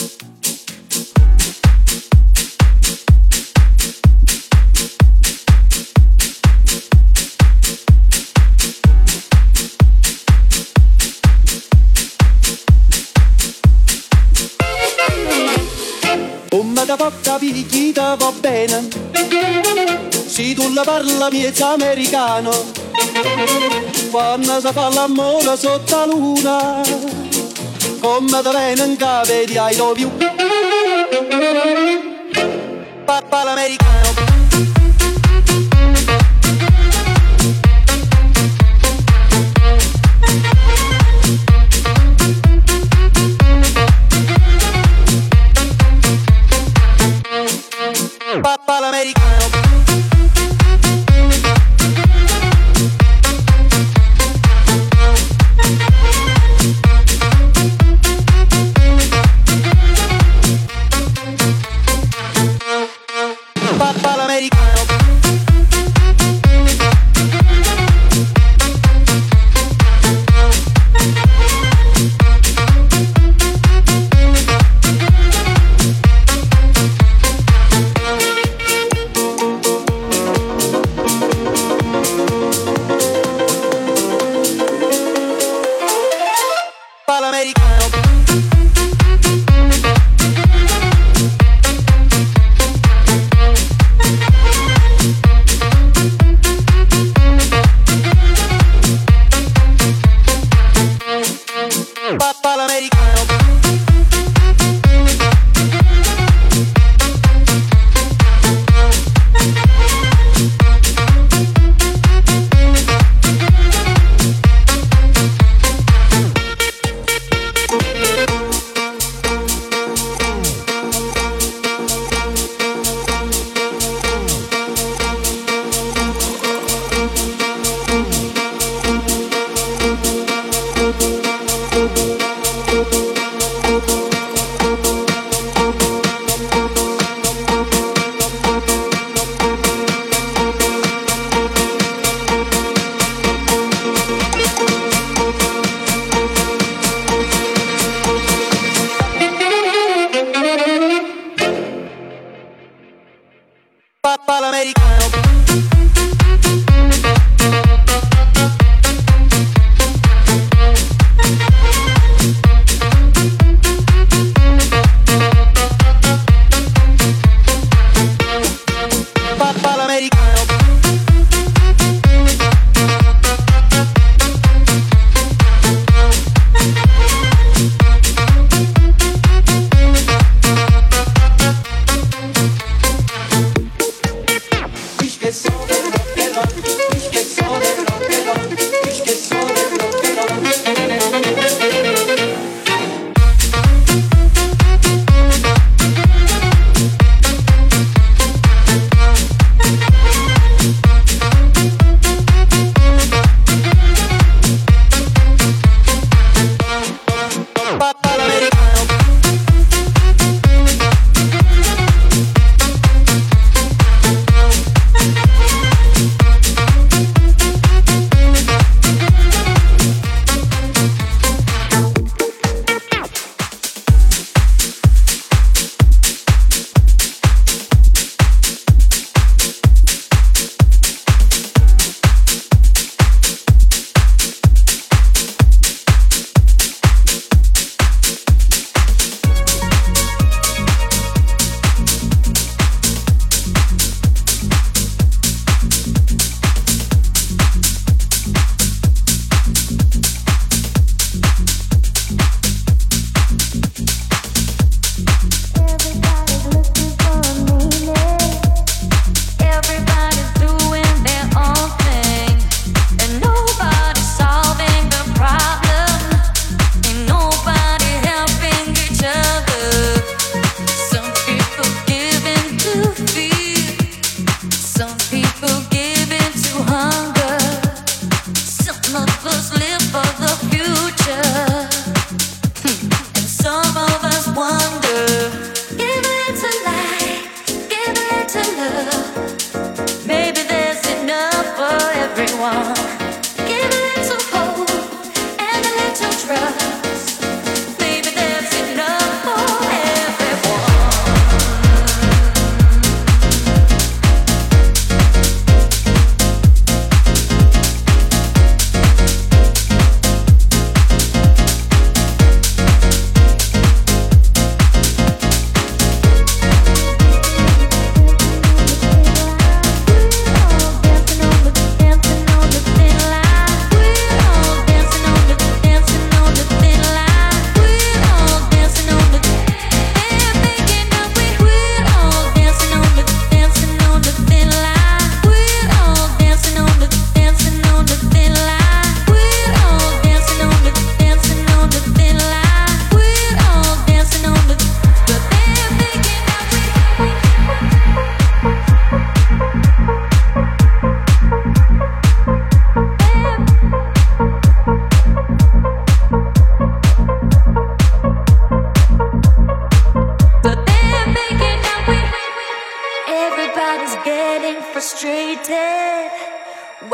Come da porta picchita va bene, se tu la parla miezza americano, quando si fa l'amore sotto la luna, come da viene in capo di I love you, papà l'americano. Papà l'americano. Papà l'americano.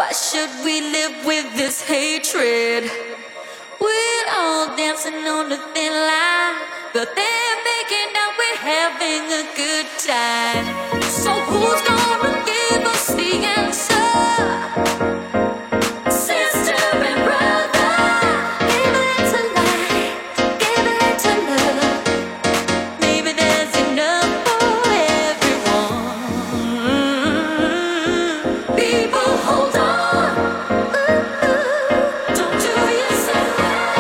Why should we live with this hatred? We're all dancing on the thin line, but they're making out we're having a good time. So who's gonna give us the answer? Sister and brother, give it to light, give it to love. Maybe there's enough for everyone. People, hold on. Don't do yourself.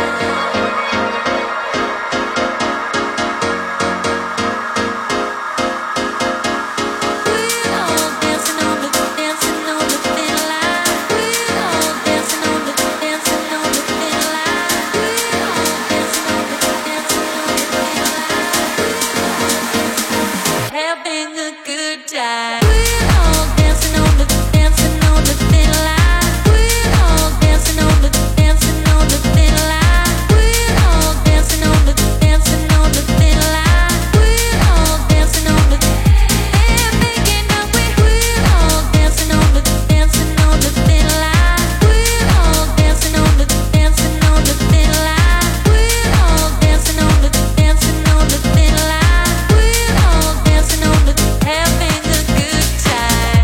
We're all dancing on the thin line. We're all dancing on the thin line. We're all dancing on the thin line. Having a good time. We're all dancing on the thin line. We're all dancing on the thin line. We're all dancing on the thin line. We're all dancing on the they're making out we're all dancing on the thin line. We're all dancing on the thin line. We're all dancing on the thin line. We're all dancing on the having a good time.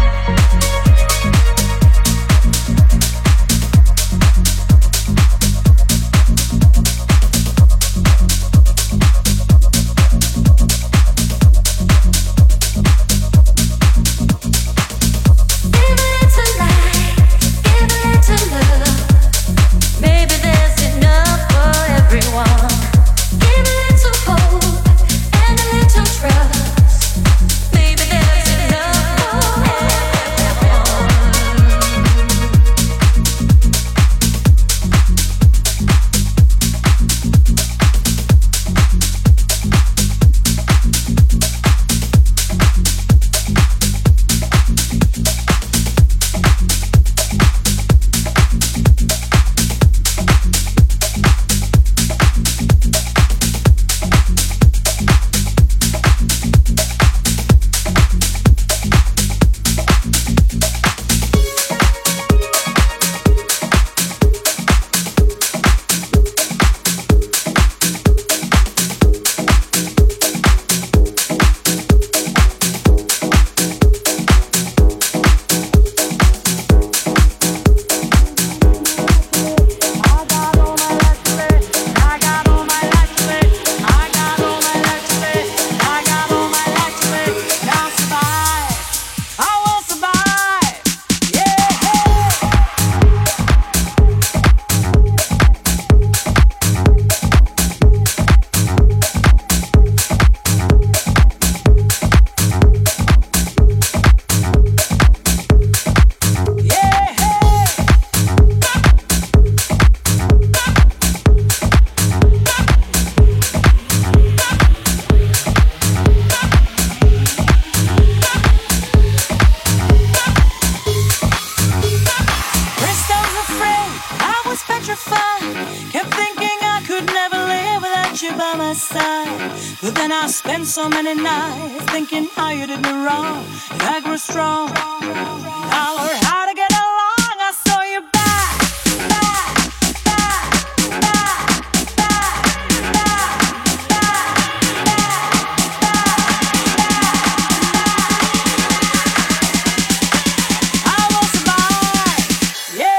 Give it to light, give it to love. Maybe there's enough for everyone. Give it to hope and a little trust. Maybe there's enough for everyone. First I was afraid, I was petrified. Kept thinking I could never live without you by my side. But then I spent so many nights thinking how you did me wrong, and I grew strong. I learned how to get along. I saw you back, back, back, back, back, back, back, back. I will survive, yeah.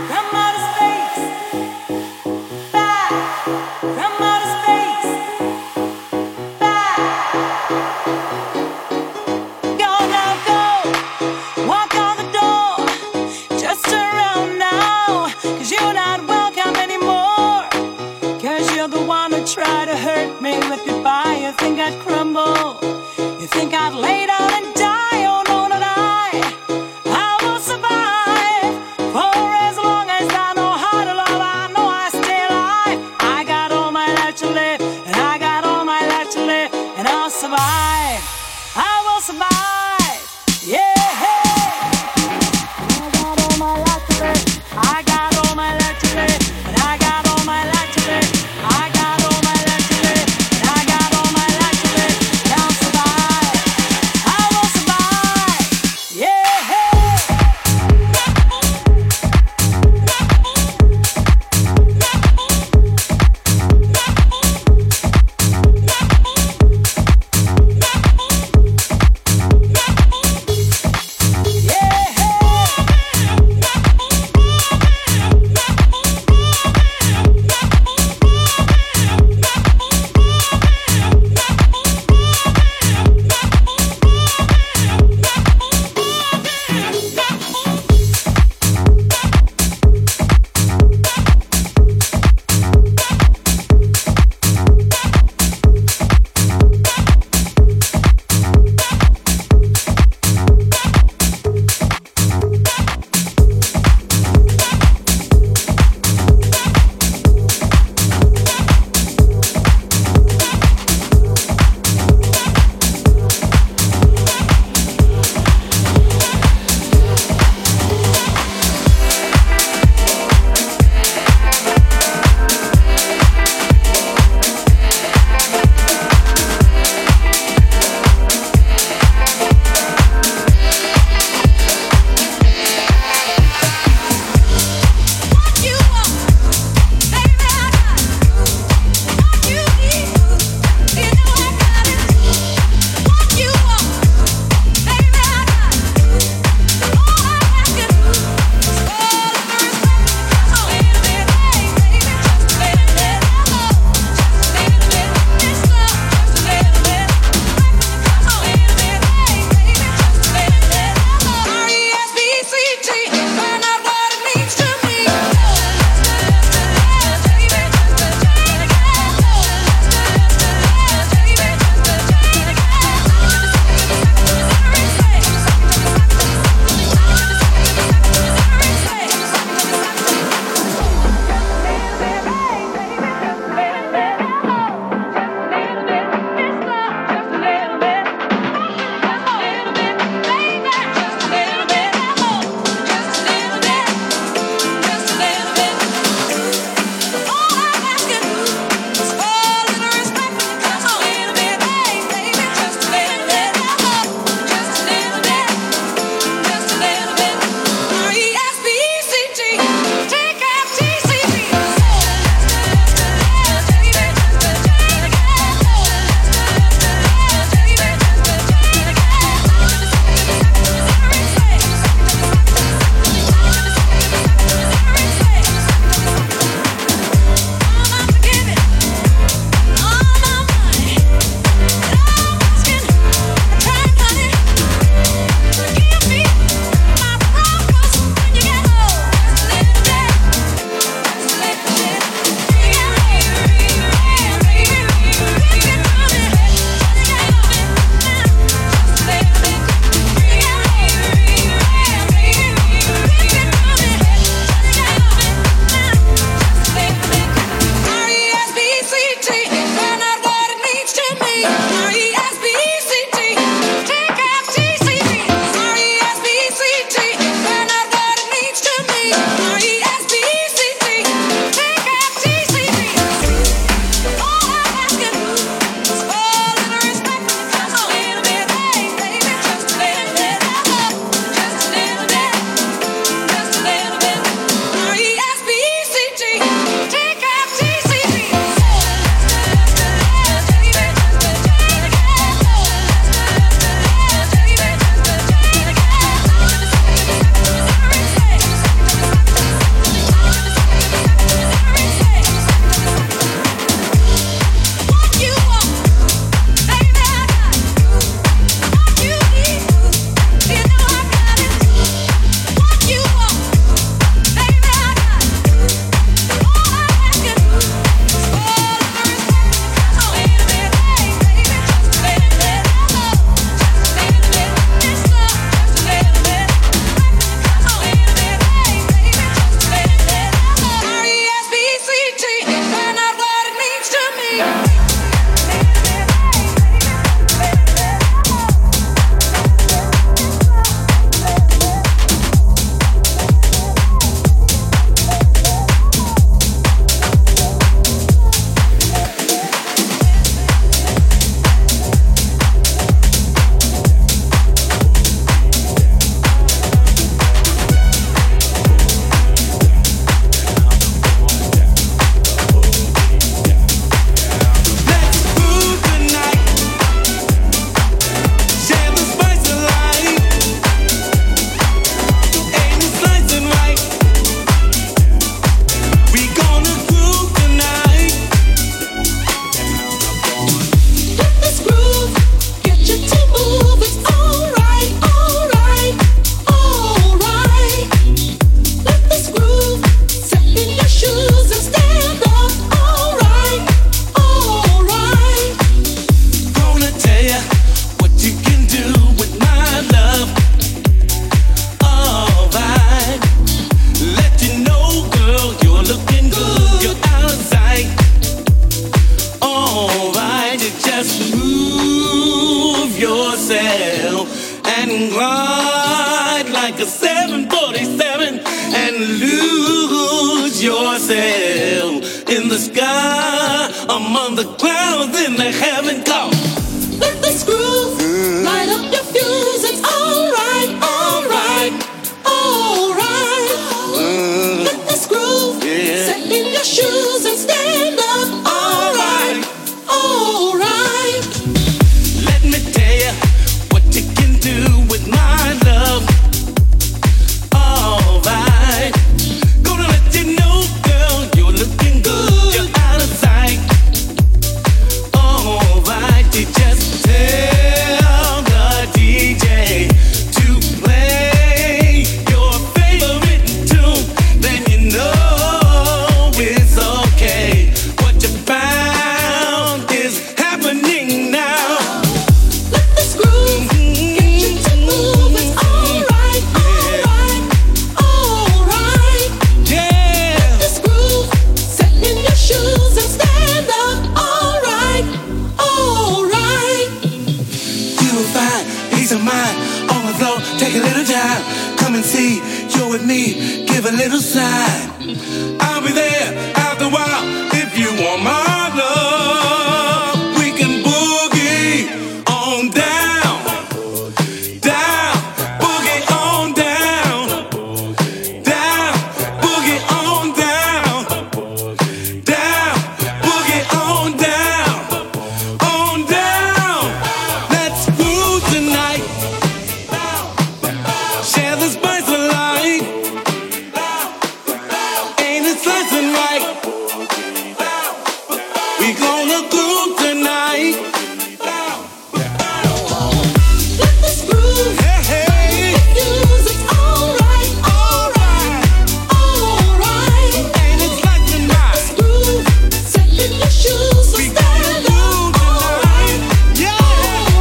Try to hurt me with goodbye. You think I'd crumble? You think I'd lay down and die? Oh no, not I will survive for as long as I sail in the sky among the clouds in the heaven cloud. Let this groove light up your fuse. It's alright, alright, alright. Let this groove set in your shoes and stand up. Alright, alright. Let me tell you what you can do with my love. Alright, gonna let you know, girl, you're looking good. You're out of sight. Alright, you just tell the DJ to play your favorite tune. Then you know it's okay. What you found is happening now. Let this groove get you to move. It's alright, alright, alright. Yeah. This groove set in your shoes and stand up. Alright, alright. You will find peace of mind on the floor. Take a little time, come and see. You're with me, give a little sigh. I'll be there after a while if you want my love. We can boogie on down, down, boogie on down, down, boogie on down, down, boogie on down, on down. Let's groove tonight. Share the spice of life. Ain't it slicing right? We gonna groove tonight. Let this groove Hey, hey. fuse. It's alright, alright, alright. Ain't it slicing right? Groove set in your shoes. So We stand gonna up. groove Alright, tonight. Yeah.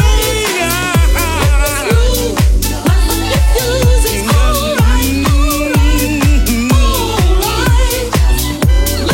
groove light up your fuse. It's alright, alright, alright.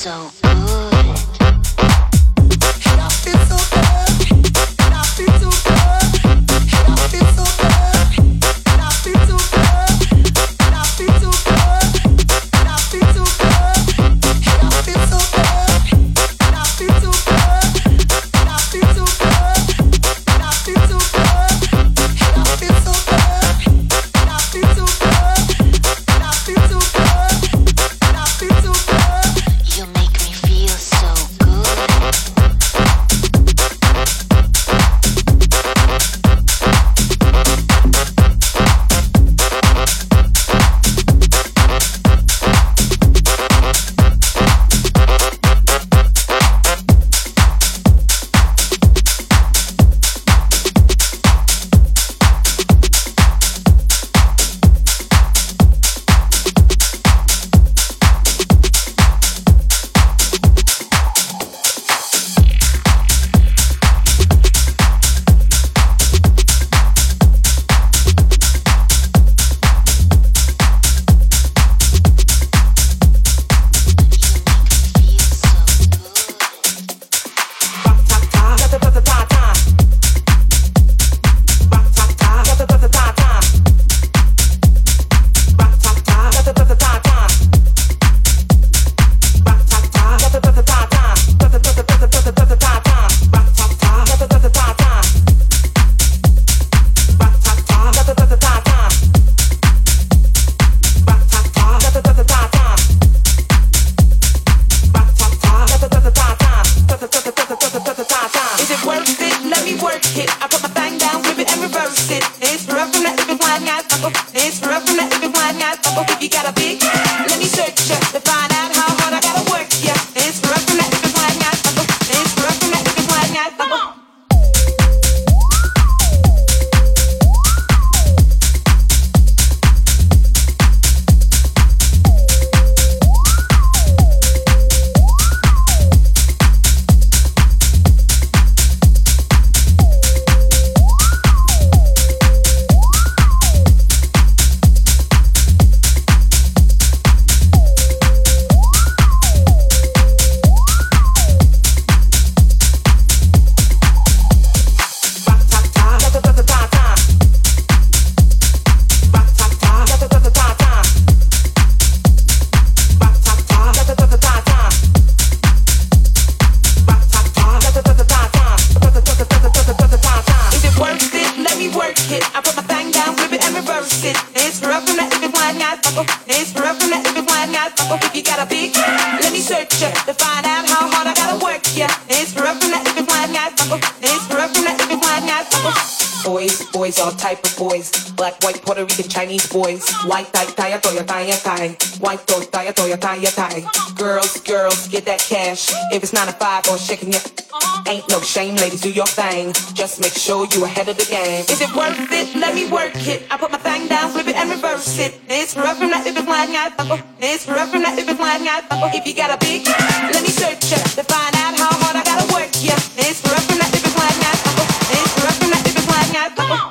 so good. And I feel so good. And I feel so good. And I feel so good. And I feel so good. And I feel so good. And I feel so good. And I feel so good. And I feel so good. And I feel so good. And I feel so good. And I feel so good. And I feel so good. And I feel so good. And I feel so good. You make me feel so good. Boys, all type of boys. Black, white, Puerto Rican, Chinese boys. White, tie, toya, tie. White, toya, tie. Girls, get that cash. If it's 9 to 5 or shaking your ain't no shame, ladies, do your thing. Just make sure you ahead of the game. Is it worth it? Let me work it. I put my thing down, flip it and reverse it. It's rough from that if it's lying out. It's rough from that if it's lying out. If you got a big, let me search ya to find out how hard I gotta work ya. It's rough from that if it's lying out. It's rough from that if it's lying out. Come on.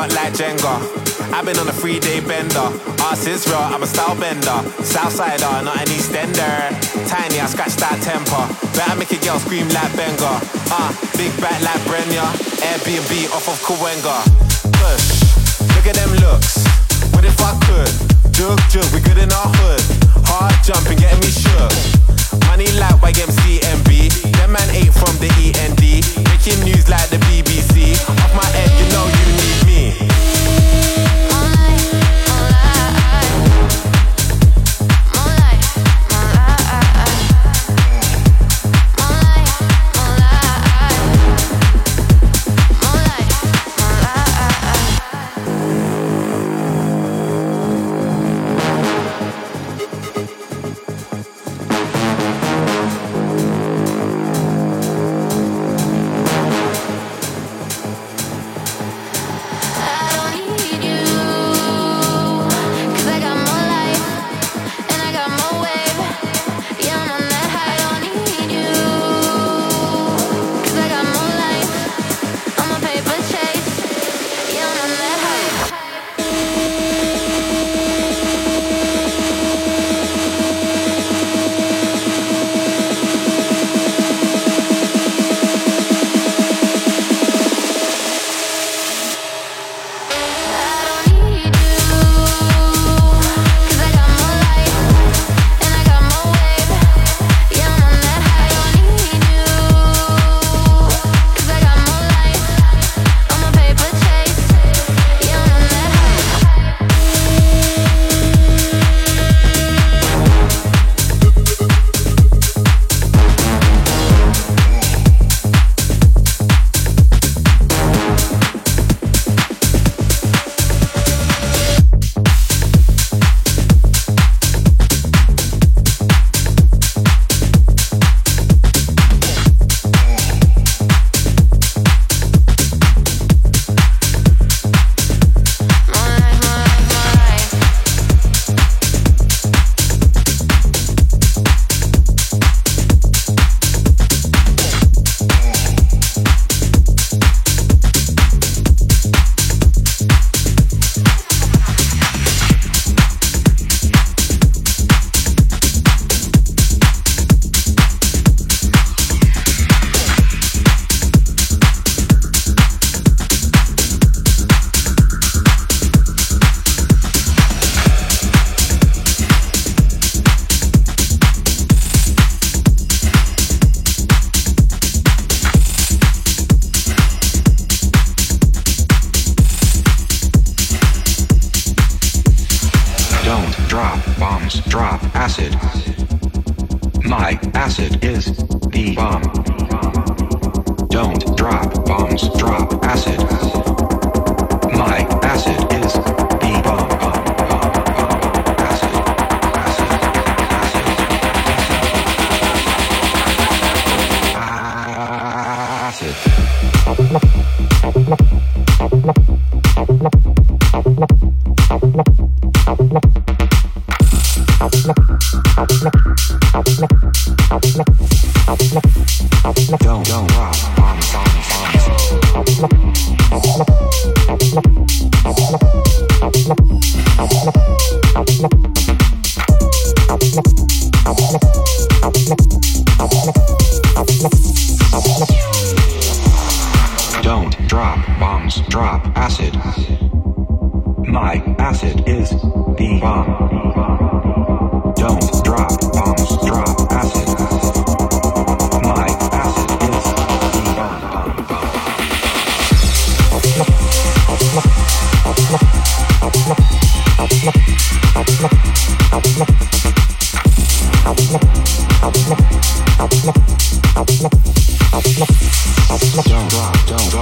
block like Jenga. I've been on a 3-day bender. Arse is real, I'm a style bender. Southsider, not an Eastender. Tiny, I scratch that temper. Better make a girl scream like Benga. Big back like Brenya. Airbnb off of Kawenga. Push, look at them looks. What if I could? Jug, jug, we good in our hood. Hard jumping, getting me shook. Money like YMCMB. Them man ain't from the END. Making news like the BBC. Off my head, you know you need me. Drop acid. My acid is the bomb. Don't drop bombs, drop acid. My acid is the bomb. Acid, acid, Don't drop bombs, Don't drop bombs, drop acid. My acid is the bomb. Don't drop bombs, drop acid. My acid is the bomb. Don't drop.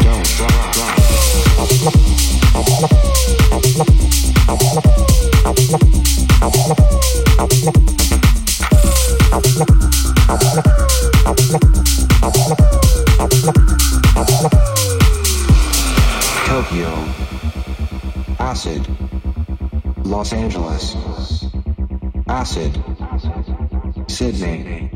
Tokyo, acid. Los Angeles, acid. Sydney,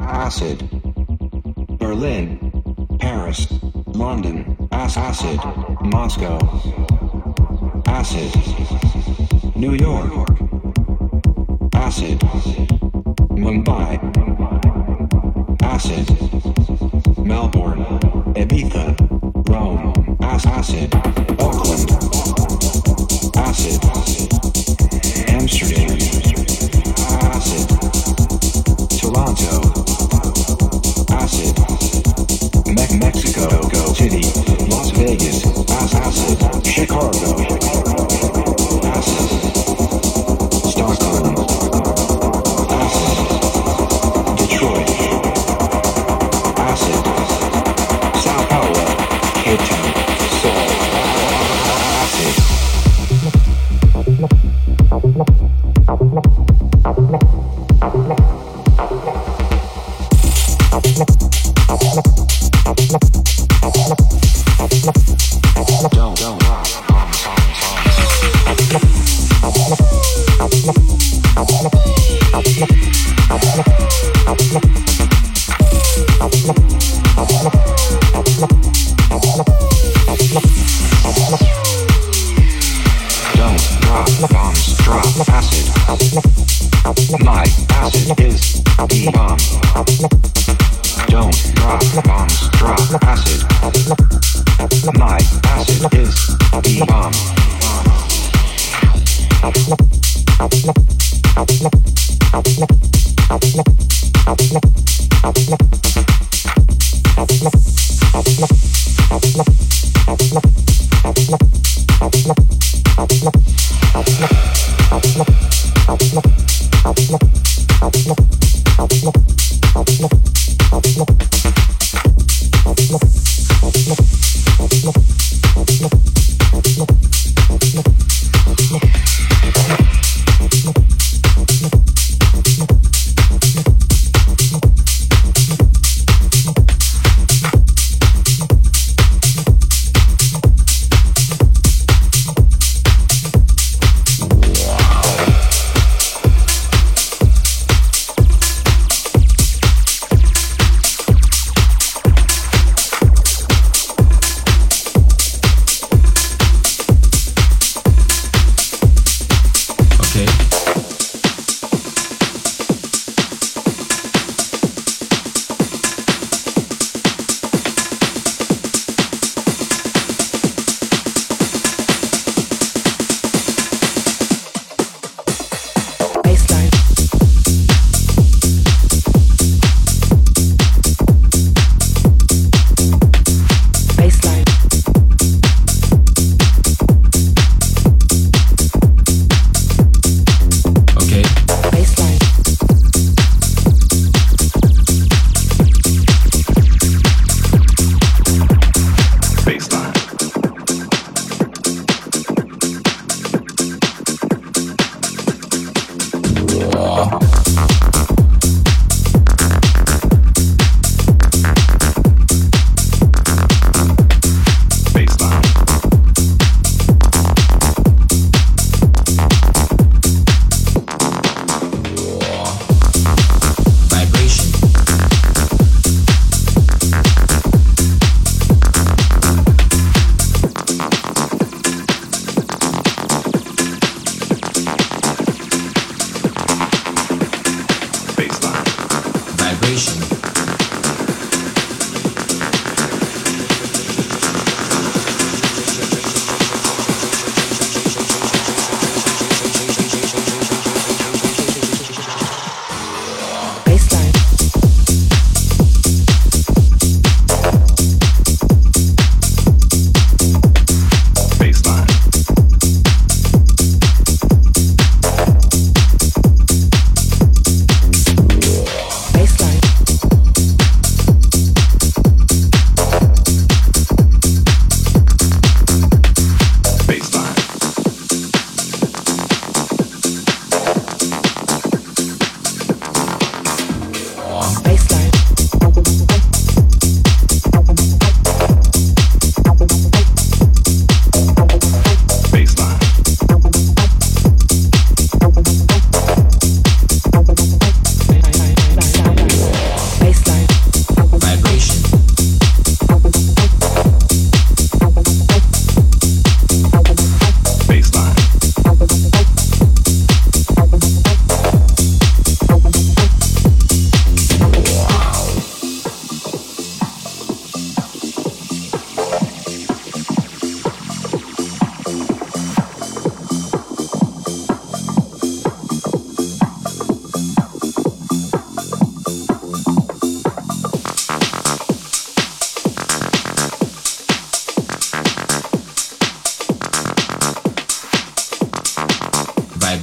acid. Berlin, Paris, London, acid. Moscow, acid. New York, acid. Mumbai, acid. Melbourne, Ibiza, Rome, acid. Oakland, acid. Amsterdam, acid. Toronto, acid. Mexico City, Las Vegas, acid. Chicago, acid. Stockholm, acid. Detroit, acid. Sao Paulo, Cape Town, Seoul, acid. Don't rock. Don't drop bombs, drop acid. My acid is the bomb. Don't drop bombs, drop acid. My acid is the bomb.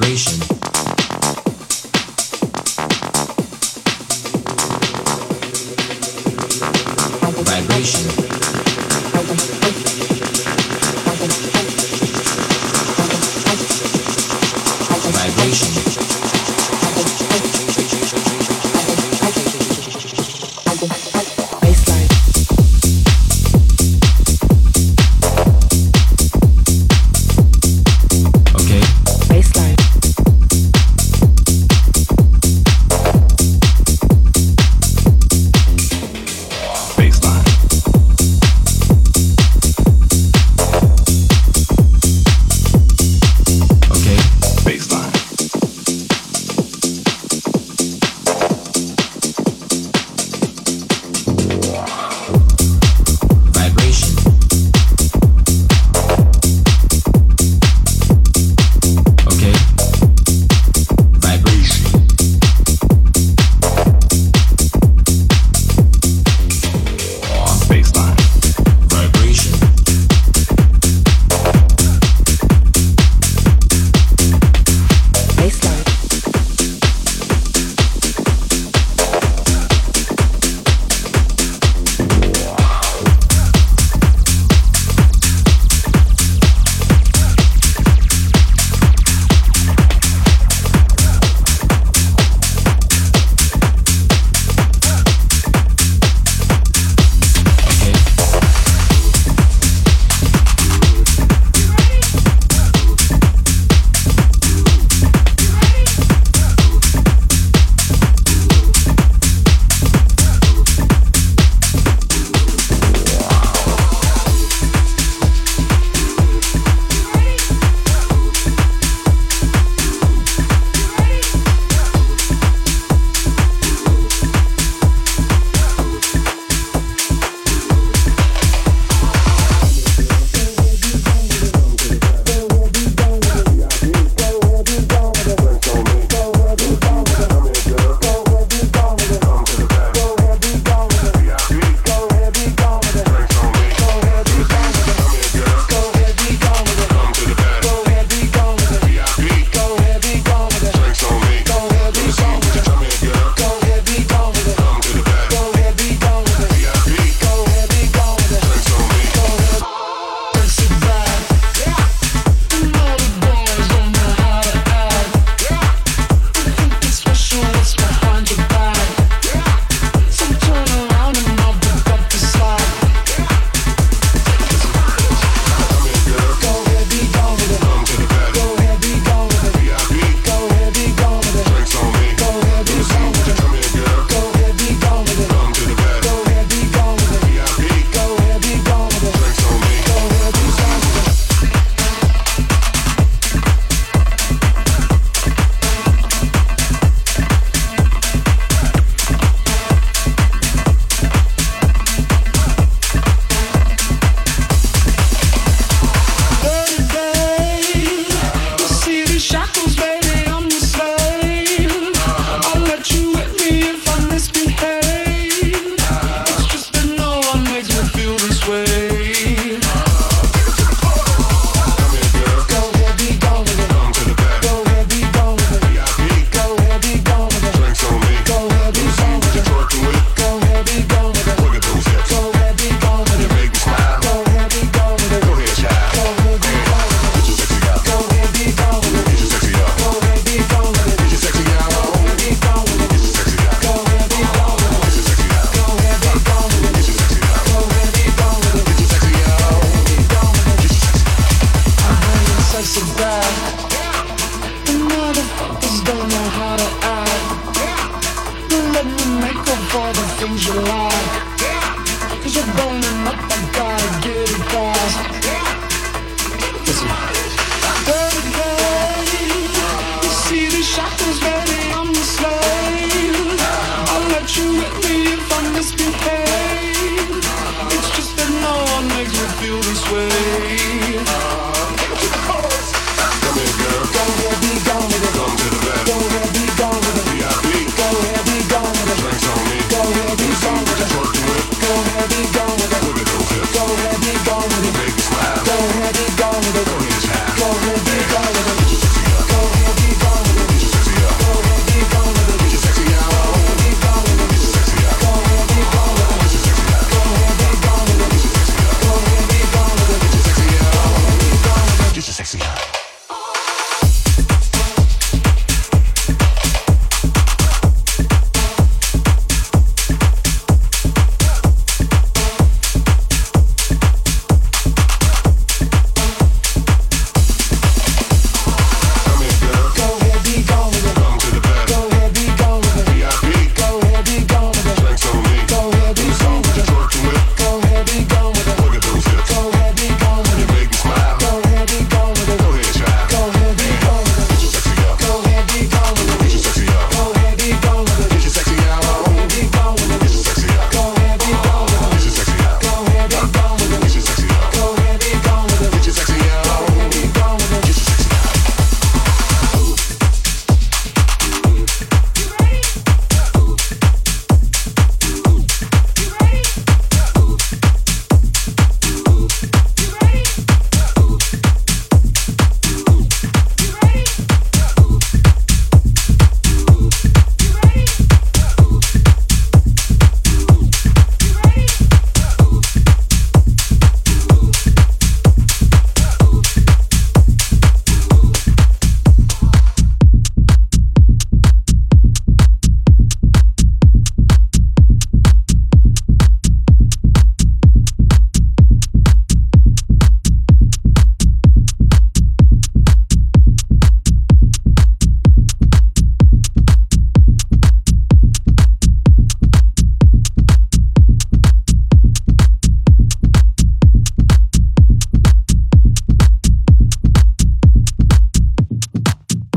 Go ahead, be gone with it.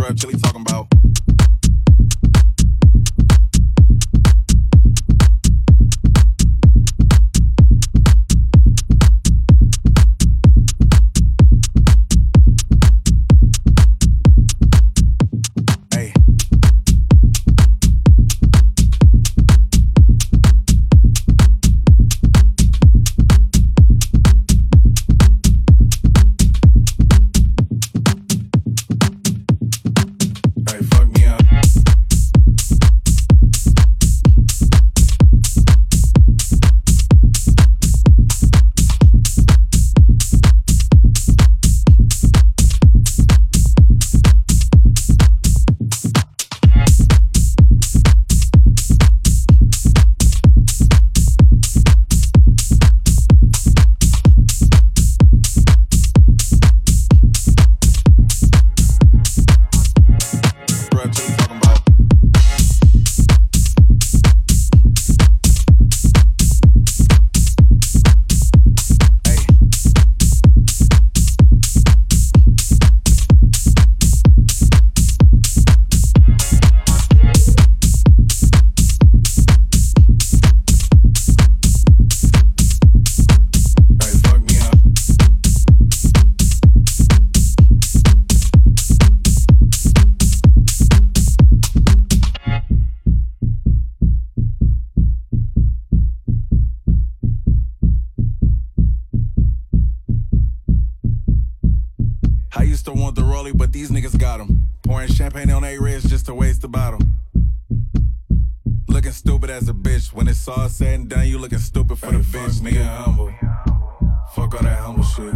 Bruh, Chili talking about. I used to want the rollie, but these niggas got them. Pouring champagne on A-Reds just to waste the bottle. Looking stupid as a bitch. When it's all said and done, you looking stupid for the bitch, nigga. Humble. Fuck all that humble shit.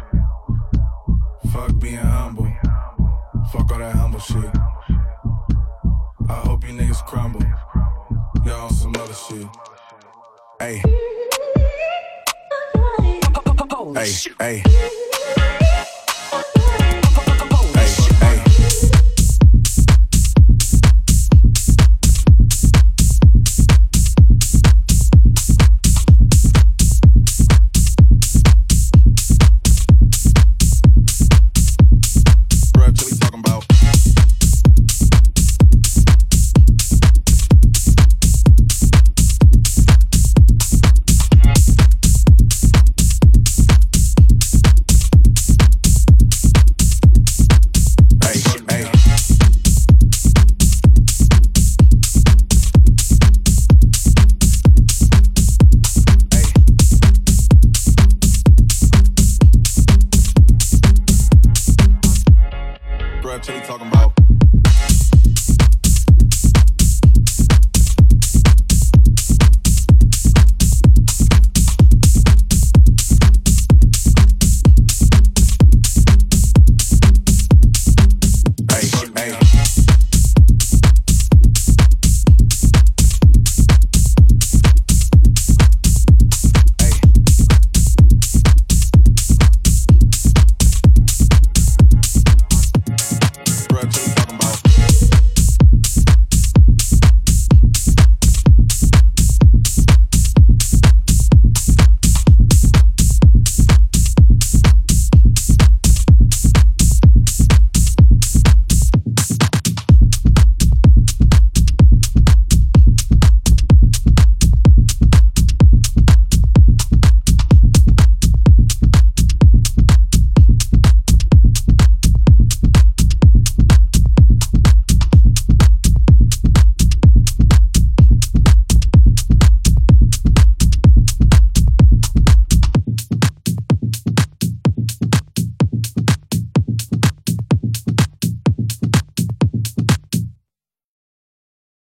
Fuck being humble. Fuck all that humble shit. I hope you niggas crumble. Y'all on some other shit. Hey. Hey, hey. Chili talking about.